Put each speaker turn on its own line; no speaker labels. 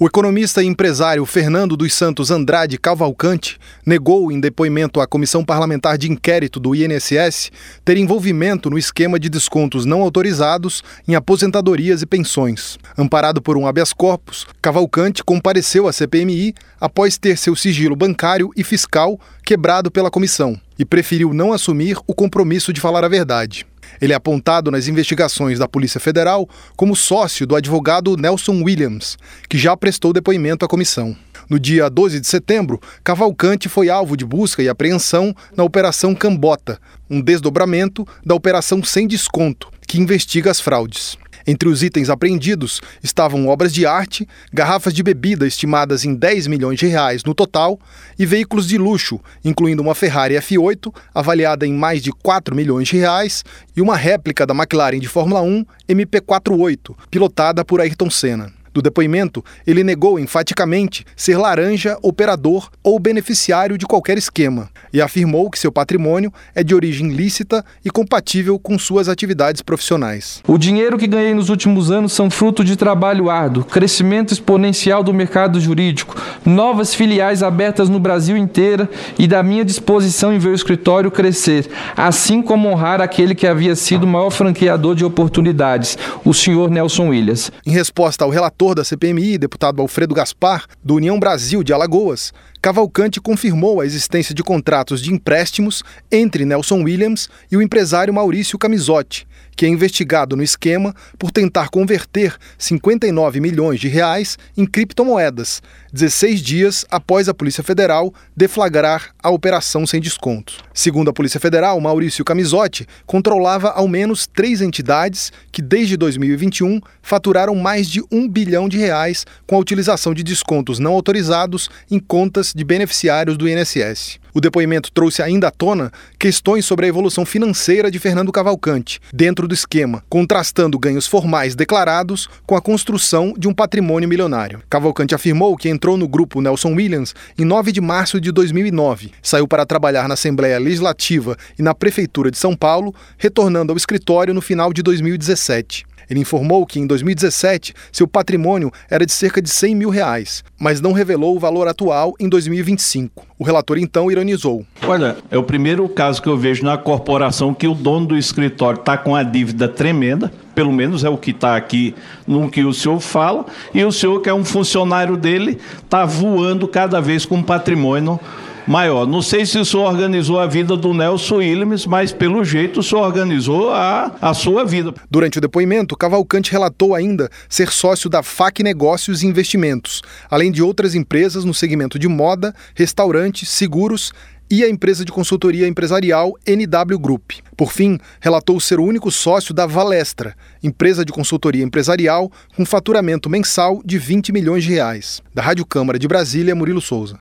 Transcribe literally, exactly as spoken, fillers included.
O economista e empresário Fernando dos Santos Andrade Cavalcante negou em depoimento à Comissão Parlamentar de Inquérito do I N S S ter envolvimento no esquema de descontos não autorizados em aposentadorias e pensões. Amparado por um habeas corpus, Cavalcante compareceu à C P M I após ter seu sigilo bancário e fiscal quebrado pela comissão e preferiu não assumir o compromisso de falar a verdade. Ele é apontado nas investigações da Polícia Federal como sócio do advogado Nelson Williams, que já prestou depoimento à comissão. No dia doze de setembro, Cavalcante foi alvo de busca e apreensão na Operação Cambota, um desdobramento da Operação Sem Desconto, que investiga as fraudes. Entre os itens apreendidos estavam obras de arte, garrafas de bebida estimadas em dez milhões de reais no total e veículos de luxo, incluindo uma Ferrari F oito, avaliada em mais de quatro milhões de reais, e uma réplica da McLaren de Fórmula um M P quarenta e oito, pilotada por Ayrton Senna. Do depoimento, ele negou enfaticamente ser laranja, operador ou beneficiário de qualquer esquema e afirmou que seu patrimônio é de origem lícita e compatível com suas atividades profissionais.
O dinheiro que ganhei nos últimos anos são fruto de trabalho árduo, crescimento exponencial do mercado jurídico, novas filiais abertas no Brasil inteiro e da minha disposição em ver o escritório crescer, assim como honrar aquele que havia sido o maior franqueador de oportunidades, o senhor Nelson Williams.
Em resposta ao relator da C P M I, deputado Alfredo Gaspar, do União Brasil de Alagoas, Cavalcante confirmou a existência de contratos de empréstimos entre Nelson Williams e o empresário Maurício Camisotti, que é investigado no esquema por tentar converter cinquenta e nove milhões de reais em criptomoedas, dezesseis dias após a Polícia Federal deflagrar a Operação Sem Desconto. Segundo a Polícia Federal, Maurício Camisotti controlava ao menos três entidades que, desde dois mil e vinte e um, faturaram mais de um bilhão de reais com a utilização de descontos não autorizados em contas de beneficiários do I N S S. O depoimento trouxe ainda à tona questões sobre a evolução financeira de Fernando Cavalcante, dentro do esquema, contrastando ganhos formais declarados com a construção de um patrimônio milionário. Cavalcante afirmou que entrou no grupo Nelson Williams em nove de março de dois mil e nove, saiu para trabalhar na Assembleia Legislativa e na Prefeitura de São Paulo, retornando ao escritório no final de dois mil e dezessete. Ele informou que, em dois mil e dezessete, seu patrimônio era de cerca de cem mil reais, mas não revelou o valor atual em dois mil e vinte e cinco. O relator, então, ironizou.
Olha, é o primeiro caso que eu vejo na corporação que o dono do escritório está com a dívida tremenda, pelo menos é o que está aqui no que o senhor fala, e o senhor, que é um funcionário dele, está voando cada vez com um patrimônio maior. Não sei se o senhor organizou a vida do Nelson Williams, mas pelo jeito o senhor organizou a, a sua vida.
Durante o depoimento, Cavalcante relatou ainda ser sócio da F A C Negócios e Investimentos, além de outras empresas no segmento de moda, restaurantes, seguros e a empresa de consultoria empresarial N W Group. Por fim, relatou ser o único sócio da Valestra, empresa de consultoria empresarial com faturamento mensal de vinte milhões de reais. Da Rádio Câmara de Brasília, Murilo Souza.